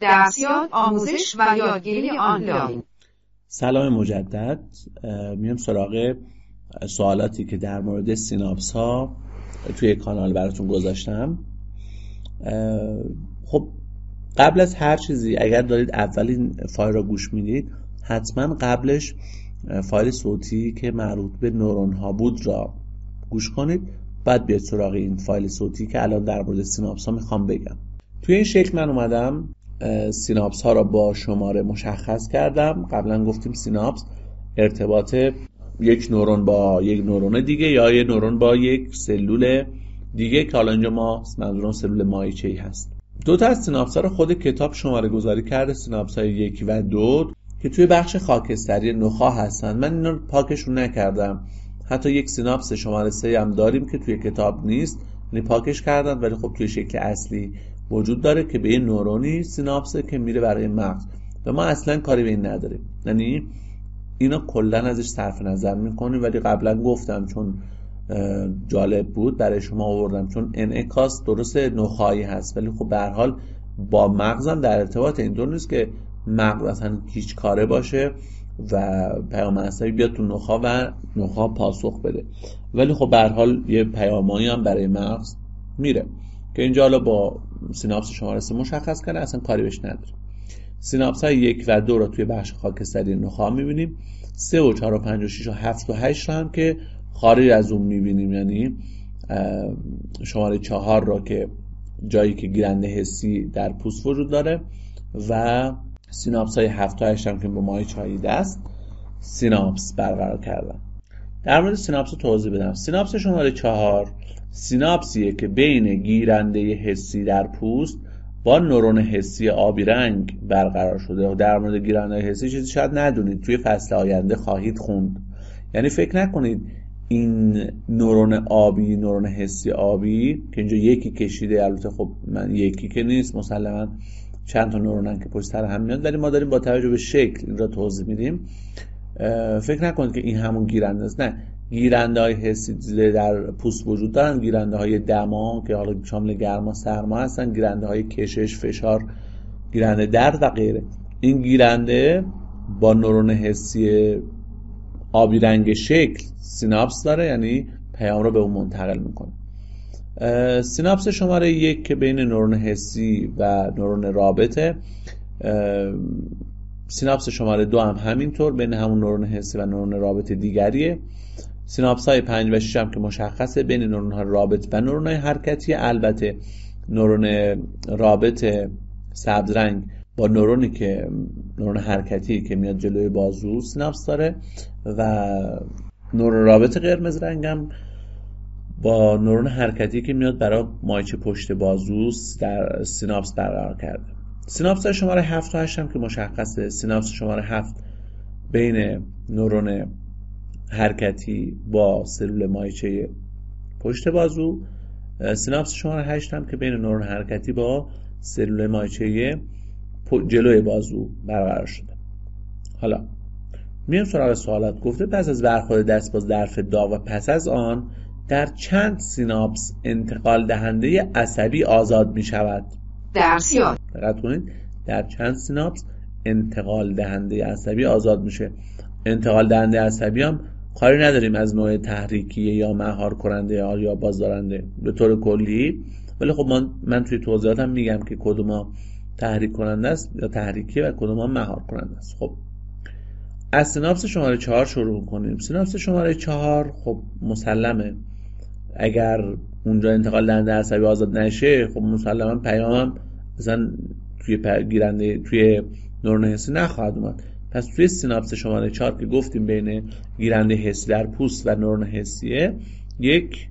درسیات، آموزش و یادگیری آنلاین. سلام مجدد. میام سراغ سوالاتی که در مورد سیناپس ها توی کانال براتون گذاشتم. خب قبل از هر چیزی اگر دارید اولین فایل را گوش میدید، حتما قبلش فایل صوتی که مربوط به نورون ها بود را گوش کنید، بعد بیاید سراغ این فایل صوتی که الان در مورد سیناپس ها میخوام بگم. توی این شکل من اومدم سیناپس ها را با شماره مشخص کردم. قبلا گفتیم سیناپس ارتباط یک نورون با یک نورون دیگه یا یک نورون با یک سلول دیگه که حالا اینجا ما منظورم سلول مایچه‌ای هست. دو تا از سیناپس ها رو خود کتاب شماره گذاری کرده، سیناپس های 1 و 2 که توی بخش خاکستری نخاع هستن. من اینا پاکشون نکردم. حتی یک سیناپس شماره 3 هم داریم که توی کتاب نیست، یعنی پاکش کردن، ولی خب توی شکل اصلی وجود داره که به این نورونی سیناپسه که میره برای مغز و ما اصلا کاری به این نداریم. یعنی اینا کلا ازش صرف نظر میکنیم، ولی قبلا گفتم چون جالب بود برای شما آوردم، چون انعکاس درست نخاعی هست ولی خب به هر حال با مغزم در ارتباط. اینطور نیست که مغز اصلا هیچ کاره باشه و پیام عصبی بیاد تو نخاع و نخاع پاسخ بده، ولی خب به هر حال یه پیامایی هم برای مغز میره که اینجا حالا با سیناپس شماره 3 مشخص کنه، اصلا کاری بهش نداره. سیناپس های 1 و 2 رو توی بخش خاکستری نخاع میبینیم، 3 و 4 و 5 و 6 و 7 و 8 رو هم که خارج از اون میبینیم، یعنی شماره 4 رو که جایی که گیرنده حسی در پوست وجود داره و سیناپس های 7 و 8 هم که با مایچه‌ای دست سیناپس برقرار کردن. در مورد سیناپس توضیح بدم. سیناپس شماره 4 سیناپسیه که بین گیرنده حسی در پوست با نورون حسی آبی رنگ برقرار شده. در مورد گیرنده حسی چیزی شاید ندونید، توی فصل آینده خواهید خوند. یعنی فکر نکنید این نورون آبی، نورون حسی آبی که اینجا یکی کشیده، البته خب من یکی که نیست، مسلما چند تا نورونن که پشت سر هم میاد، ولی ما داریم با توجه به شکل این را توضیح میدیم. فکر نکنید که این همون گیرنده است. نه، گیرنده های حسی در پوست وجود دارن، گیرنده های دما که حالا شامل گرما سرما هستن، گیرنده های کشش، فشار، گیرنده درد و غیره. این گیرنده با نورون حسی آبی رنگ شکل سیناپس داره، یعنی پیام رو به اون منتقل میکنه. سیناپس شماره 1 که بین نورون حسی و نورون رابطه، سیناپس شماره 2 هم همینطور بین همون نورون حسی و نورون رابط دیگریه. سیناپس های 5 و 6 هم که مشخصه بین نورون های رابط و نورون های حرکتی. البته نورون رابط سبز رنگ با نورون حرکتی که میاد جلوی بازو سیناپس داره و نورون رابط قرمز رنگ هم با نورون حرکتی که میاد برای مایچه پشت بازو در سیناپس برقرار کرده. سیناپس شماره 7 و 8 هم که مشخصه. سیناپس شماره 7 بین نورون حرکتی با سلول مایچه پشت بازو، سیناپس شماره 8 هم که بین نورون حرکتی با سلول مایچه جلوی بازو برقرار شده. حالا میام سراغ سوالات. گفته پس از برخورد دست با ظرف داغ و پس از آن در چند سیناپس انتقال دهنده عصبی آزاد می شود؟ درسیات. دقت کنید، در چند سیناپس انتقال دهنده عصبی آزاد میشه. انتقال دهنده عصبی هم کاری نداریم از نوع تحریکی یا مهار کننده یا بازدارنده به طور کلی، ولی خب من توی توضیحاتم میگم که کدوما تحریک کننده است یا تحریکی و کدوما مهار کننده است. خب از سیناپس شماره 4 شروع کنیم. سیناپس شماره 4 خب مسلمه اگر اونجا انتقال دهنده عصبی آزاد نشه، خب مسلما پیامم مثلا توی نورون حسی نخواهد اومد. پس توی سیناپس شماره 4 که گفتیم بین گیرنده حسی در پوست و نورون حسیه یک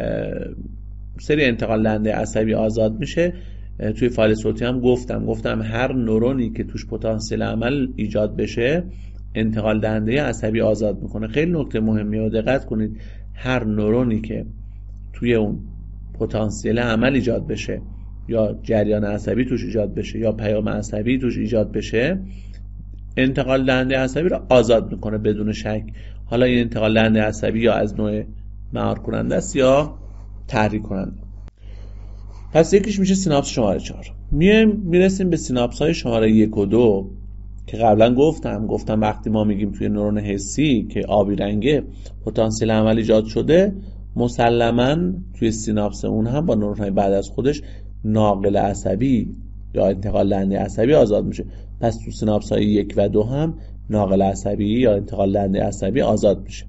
سری انتقال دهنده عصبی آزاد میشه. توی فایل صوتی هم گفتم هر نورونی که توش پتانسیل عمل ایجاد بشه انتقال دهنده عصبی آزاد میکنه. خیلی نکته مهمیه و دقت کنید، هر نورونی که توی اون پتانسیل عمل ایجاد بشه یا جریان عصبی توش ایجاد بشه یا پیام عصبی توش ایجاد بشه، انتقال دهنده عصبی رو آزاد میکنه بدون شک. حالا این انتقال دهنده عصبی یا از نوع مهار کننده است یا تحریک کننده. پس یکیش میشه سیناپس شماره 4. میرسیم به سیناپس های شماره 1 و 2 که قبلا گفتم وقتی ما میگیم توی نورون حسی که آبی رنگه پتانسیل عمل ایجاد شده، مسلماً توی سیناپس اون هم با نورون های بعد از خودش ناقل عصبی یا انتقال دهنده عصبی آزاد میشه. پس تو سیناپس های 1 و 2 هم ناقل عصبی یا انتقال دهنده عصبی آزاد میشه.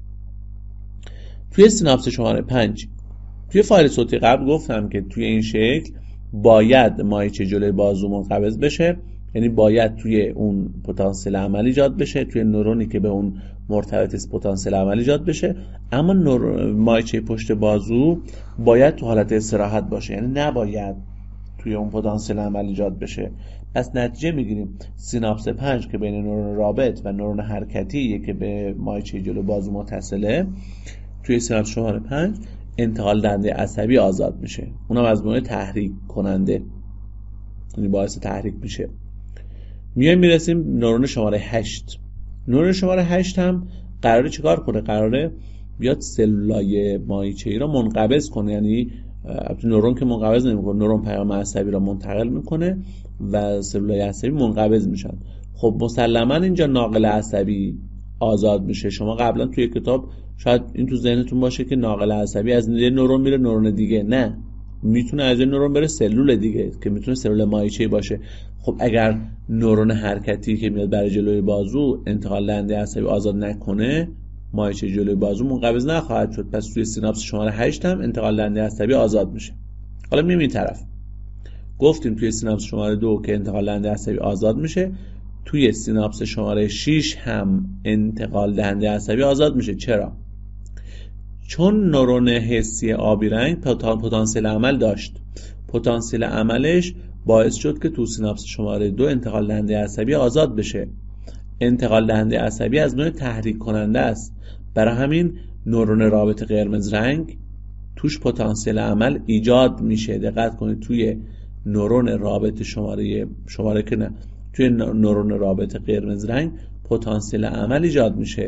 توی سیناپس شماره 5 توی فایل صوتی قبل گفتم که توی این شکل باید مایچه جلوی بازو منقبض بشه، یعنی باید توی اون پتانسیل عمل ایجاد بشه، توی نورونی که به اون مرتبط است پتانسیل عمل ایجاد بشه، اما مایچه پشت بازو باید تو حالت استراحت باشه، یعنی نباید توی اون پتانسیل عمل ایجاد بشه. پس نتیجه میگیریم سیناپس 5 که بین نورون رابط و نورون حرکتی که به مایچه جلوی بازو متصله، توی سیناپس شماره 5 انتقال دهنده عصبی آزاد میشه، اونم از نوع تحریک کننده، یعنی باعث تحریک میشه. میرسیم نورون شماره 8. نورون شماره 8 هم قراره چیکار کنه؟ قراره بیاد سلولای مایچه‌ای را منقبض کنه، یعنی نورون که منقبض نمیکنه، نورون پیام عصبی را منتقل میکنه و سلولای عصبی منقبض میشن. خب مسلما اینجا ناقل عصبی آزاد میشه. شما قبلا توی کتاب شاید این تو ذهنتون باشه که ناقل عصبی از یه نورون میره نورون دیگه، نه، میتونه از یه نورون بره سلول دیگه که میتونه سلول مایچه‌ای باشه. خب اگر نورون حرکتی که میاد برای جلوی بازو انتقال دهنده عصبی آزاد نکنه، مایچه جلوی بازو منقبض نخواهد شد. پس توی سیناپس شماره 8 هم انتقال دهنده عصبی آزاد میشه. حالا میریم این طرف. گفتیم توی سیناپس شماره 2 که انتقال دهنده عصبی آزاد میشه، توی سیناپس شماره 6 هم انتقال دهنده عصبی آزاد میشه. چرا؟ چون نورون حسی آبی رنگ پتانسیل عمل داشت. پتانسیل عملش باعث شد که تو سیناپس شماره 2 انتقال دهنده عصبی آزاد بشه. انتقال دهنده عصبی از نوع تحریک کننده است، برای همین نورون رابط قرمز رنگ توش پتانسیل عمل ایجاد میشه. دقت کنید توی نورون رابط شماره که نه، توی نورون رابط قرمز رنگ پتانسیل عمل ایجاد میشه.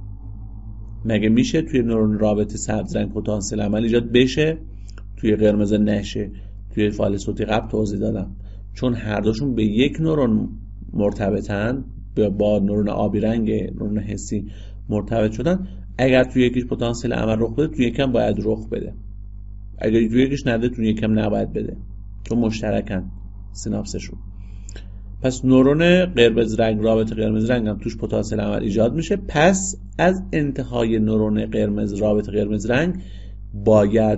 مگه میشه توی نورون رابط سبز رنگ پتانسیل عمل ایجاد بشه، توی قرمز نشه؟ توی فایل صوتی قبل توضیح دادم، چون هر دوشون به یک نورون مرتبطن، با نورون آبی رنگ نورون حسی مرتبط شدن. اگر توی یکیش پتانسیل عمل رخ بده، توی یکم باید رخ بده. اگر توی یکیش نده، توی یکم نباید بده، چون مشترکن سیناپسشون. پس نورون قرمز رنگ، رابط قرمز رنگ هم توش پتانسیل عمل ایجاد میشه. پس از انتهای نورون قرمز، رابط قرمز رنگ، باید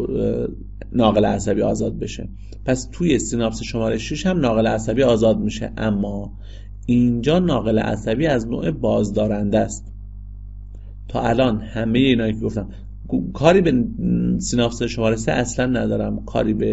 ناقل عصبی آزاد بشه. پس توی سیناپس شماره 6 هم ناقل عصبی آزاد میشه، اما اینجا ناقل عصبی از نوع بازدارنده است. تا الان همه اینایی که گفتم کاری به سیناپس شماره 3 اصلا ندارم،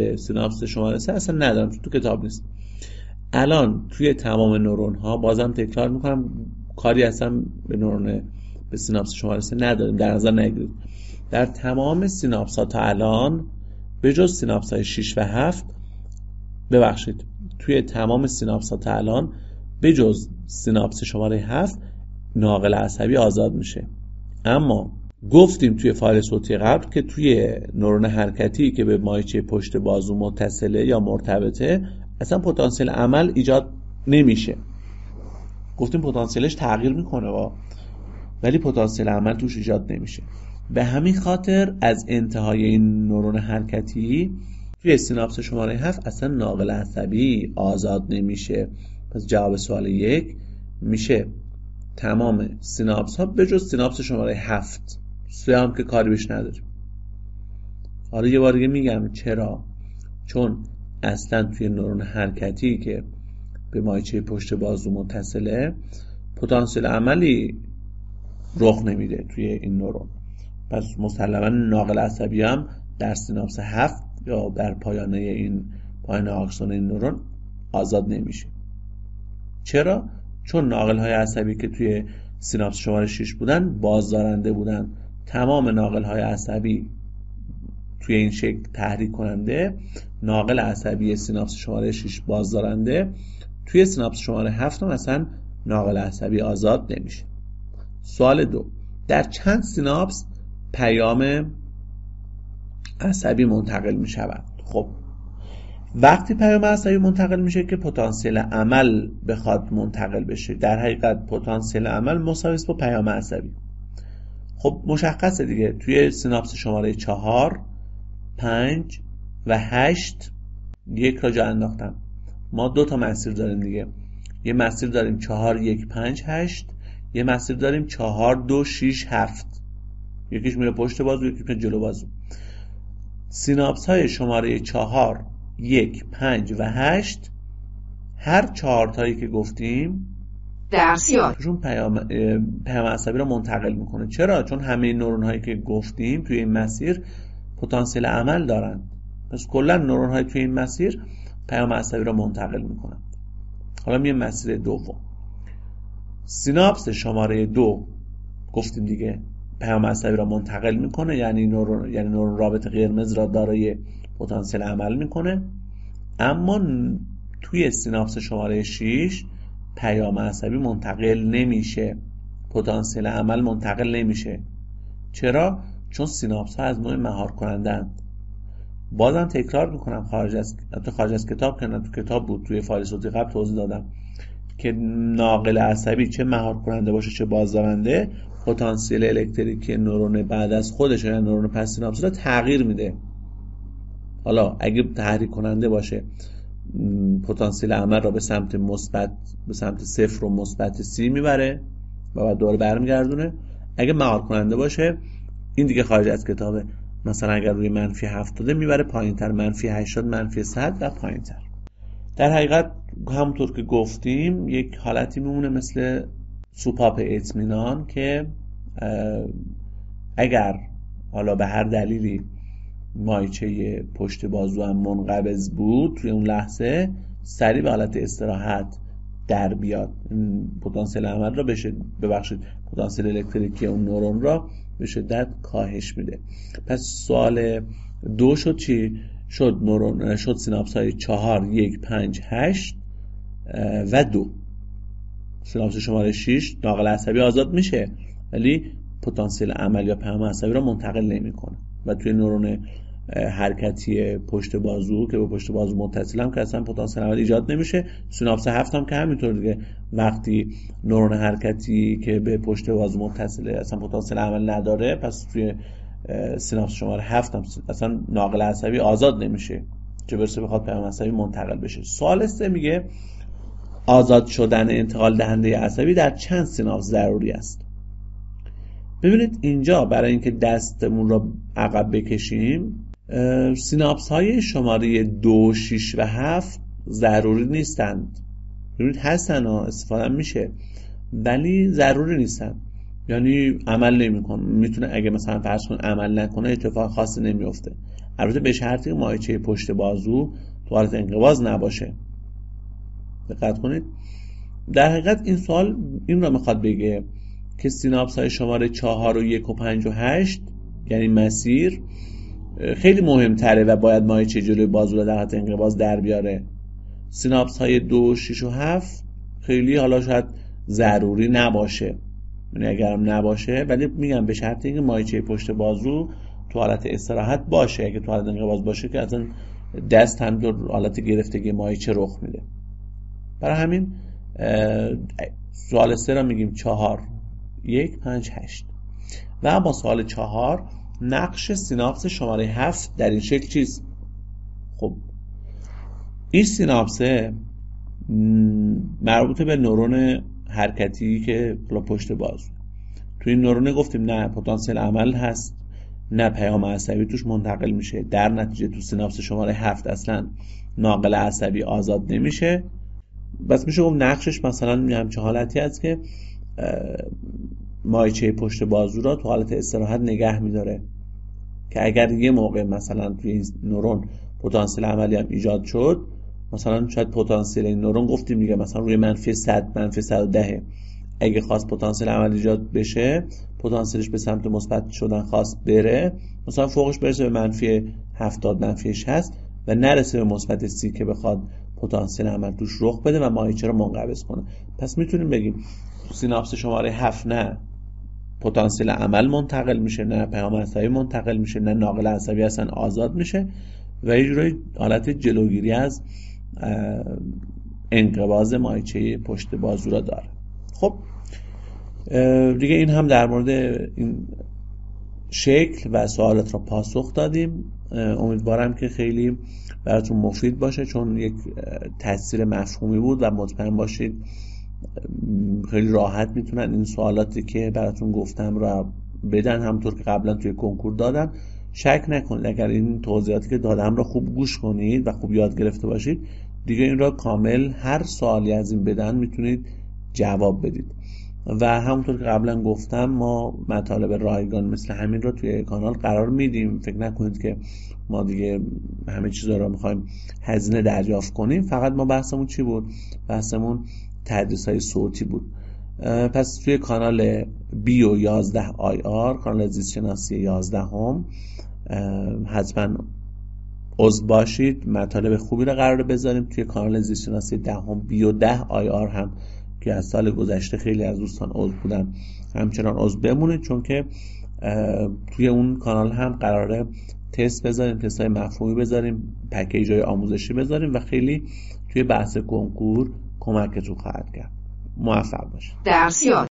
چون تو کتاب نیست. الان توی تمام نورون ها، بازم تکرار میکنم، کاری اصلا به سیناپس شماره 3 نداریم، در نظر نگیرید. در تمام سیناپس ها تا الان به جز سیناپس های 6 و 7، توی تمام سیناپس ها تا الان به جز سیناپس شماره 7 ناقل عصبی آزاد میشه. اما گفتیم توی فایل صوتی قبل که توی نورون حرکتی که به مایچه پشت بازو متصله یا مرتبطه اصلا پتانسیل عمل ایجاد نمیشه. گفتیم پتانسیلش تغییر میکنه ولی پتانسیل عمل توش ایجاد نمیشه. به همین خاطر از انتهای این نورون حرکتی توی سیناپس شماره 7 اصلا ناقل عصبی آزاد نمیشه. پس جواب سوال 1 میشه تمام سیناپس ها به جز سیناپس شماره 7. 3 هم که کاری بهش نداریم. حالا یه بار دیگه میگم چرا. چون اصلا توی نورون حرکتی که به مایچه پشت بازو متصله پتانسیل عملی رخ نمیده توی این نورون. پس مسلما ناقل عصبی هم در سیناپس 7 یا در پایان آکسون این نورون آزاد نمیشه. چرا؟ چون ناقل های عصبی که توی سیناپس شماره 6 بودن بازدارنده بودن. تمام ناقل های عصبی توی این شکل تحریک کننده، ناقل عصبی سیناپس شماره 6 بازدارنده. توی سیناپس شماره 7 هم مثلا ناقل عصبی آزاد نمیشه. سوال 2، در چند سیناپس پیام عصبی منتقل می شود؟ خب وقتی پیام عصبی منتقل میشه که پتانسیل عمل بخواد منتقل بشه. در حقیقت پتانسیل عمل مساوی است با پیام عصبی. خب مشخصه دیگه، توی سیناپس شماره 4 5 و 8 یک را جا انداختم. ما 2 تا مسیر داریم دیگه. یه مسیر داریم 4 1 5 8، یه مسیر داریم 4 2 6 7. یکیش میره پشت بازو، یکیش میره جلو بازو. سیناپس های شماره 4 1 5 و 8 هر 4 تایی که گفتیم توشون پیام عصبی رو منتقل میکنه. چرا؟ چون همه نورون هایی که گفتیم توی این مسیر پتانسیل عمل دارن. پس کلا نورون های توی این مسیر پیام عصبی رو منتقل میکنن. حالا میه مسیر دوم. سیناپس شماره 2 گفتیم دیگه پیام عصبی را منتقل میکنه، یعنی نورون رابط قرمز را دارای پتانسیل عمل میکنه. اما توی سیناپس شماره 6 پیام عصبی منتقل نمیشه، پتانسیل عمل منتقل نمیشه. چرا؟ چون سیناپس ها از نوع مهار کنندند. بازم تکرار میکنم، خارج از کتاب که نه تو کتاب بود، توی فایل صوتی قبل توضیح دادم که ناقل عصبی چه مهار کننده باشه چه بازدارنده، پتانسیل الکتریکی نورون بعد از خودش یا نورون پس سیناپس رو تغییر میده. حالا اگه تحریک کننده باشه پتانسیل عمل را به سمت مثبت، به سمت 0 و مثبت 30 میبره و بعد دوباره برمیگردونه. اگه مهار کننده باشه این دیگه خارج از کتابه. مثلا اگر روی منفی 70 میبره پایینتر، منفی 80 منفی 100 و پایینتر. در حقیقت همونطور که گفتیم یک حالتی میمونه مثل سوپاپ اطمینان که اگر حالا به هر دلیلی مایچه پشت بازو هم منقبض بود توی اون لحظه سریع به حالت استراحت در بیاد، پتانسیل عمل را پتانسیل الکتریکی اون نورون را به شدت کاهش میده. پس سوال 2 شد چی؟ شد سیناپس های 4 1 5 8 و 2. سیناپس شماره 6 ناقل عصبی آزاد میشه ولی پتانسیل عمل یا پیام عصبی را منتقل نمیکنه و توی نورون حرکتی پشت بازو که به پشت بازو متصل هم که اصلا پتانسیل عمل ایجاد نمیشه. سیناپس 7 هم که همینطور دیگه، وقتی نورون حرکتی که به پشت بازو متصله اصلا پتانسیل عمل نداره، پس توی سیناپس شماره 7 هم اصلا ناقل عصبی آزاد نمیشه، چه برسه بخواد پیام عصبی منتقل بشه. سوال 3 میگه آزاد شدن انتقال دهنده عصبی در چند سیناپس ضروری است؟ ببینید اینجا برای اینکه دستمون رو عقب بکشیم، سیناپس های شماره 2 6 و 7 ضروری نیستند. ببینید هستن ها، استفاده میشه ولی ضروری نیستن، یعنی عمل نمیکنه. میتونه اگه مثلا فرض کن عمل نکنه اتفاق خاصی نمیفته، البته به شرطی مایچه پشت بازو تو حالت انقباض نباشه. دقت کنید. در حقیقت این سوال این را میخواد بگه که سیناپس های شماره 4 و 1 و 5 و 8 یعنی مسیر خیلی مهمتره و باید مایچه جلوی بازو را در حالت انقباض در بیاره. سیناپس های 2 6 و 7 خیلی حالا شاید ضروری نباشه، یعنی اگرم نباشه ولی میگم به شرط اینکه مایچه پشت بازو تو حالت استراحت باشه. اگه تو حالت انقباض باشه که اصلا دست هم در حالت گرفتگی مایچه رخ میده. برای همین سوال 3 را میگیم 4 1 5 8. و اما سوال 4 نقش سیناپس شماره 7 در این شکل چیست؟ خب این سیناپس مربوط به نورون حرکتی که پشت بازو. تو این نورون گفتیم نه پتانسیل عمل هست نه پیام عصبی توش منتقل میشه، در نتیجه تو سیناپس شماره 7 اصلا ناقل عصبی آزاد نمیشه. بس میشه گفت نقشش مثلا همچه حالتی هست که مایچه پشت بازو را تو حالت استراحت نگه میداره که اگر یه موقع مثلا توی این نورون پتانسیل عملی هم ایجاد شد، مثلا شاید پتانسیل این نورون گفتیم دیگه مثلا روی منفی 100 منفی 110 اگه خواست پتانسیل عمل ایجاد بشه، پتانسیلش به سمت مثبت شدن خواست بره، مثلا فوقش برسه به منفی 70 منفی 60 و نرسه به مثبت 30 که بخواد پتانسیل عمل توش رخ بده و مایچه رو منقبض کنه. پس میتونیم بگیم سیناپس شماره 7 نه پتانسیل عمل منتقل میشه، نه پیام عصبی منتقل میشه، نه ناقل عصبی اصلا آزاد میشه و یه جورایی حالت جلوگیری از انقباض مایچه پشت بازو را داره. خب دیگه این هم در مورد این شکل و سوالات را پاسخ دادیم. امیدوارم که خیلی براتون مفید باشه، چون یک تاثیر مفهومی بود و مطمئن باشید خیلی راحت میتونن این سوالاتی که براتون گفتم را بدن، همونطور که قبلا توی کنکور دادن. شک نکنید اگر این توضیحاتی که دادم را خوب گوش کنید و خوب یاد گرفته باشید، دیگه این را کامل هر سوالی از این بدن میتونید جواب بدید. و همونطور که قبلا گفتم ما مطالب رایگان مثل همین رو توی کانال قرار میدیم. فکر نکنید که ما دیگه همه چیز رو میخوایم هزینه دریافت کنیم. فقط ما بحثمون چی بود؟ بحثمون تدریس‌های صوتی بود. پس توی کانال بیو 11 IR، کانال زیست شناسی 11 هم، حتما عضو باشید. مطالب خوبی رو قراره بذاریم. توی کانال زیست شناسی 10 هم بیو 10 IR هم که از سال گذشته خیلی از دوستان عضو بودن همچنان عضو بمونید، چون که توی اون کانال هم قراره تست بذاریم، تست های مفهومی بذاریم، پکیج های آموزشی بذاریم و خیلی توی بحث کنکور کمکتون خواهد کرد. موفق باشید. درسیات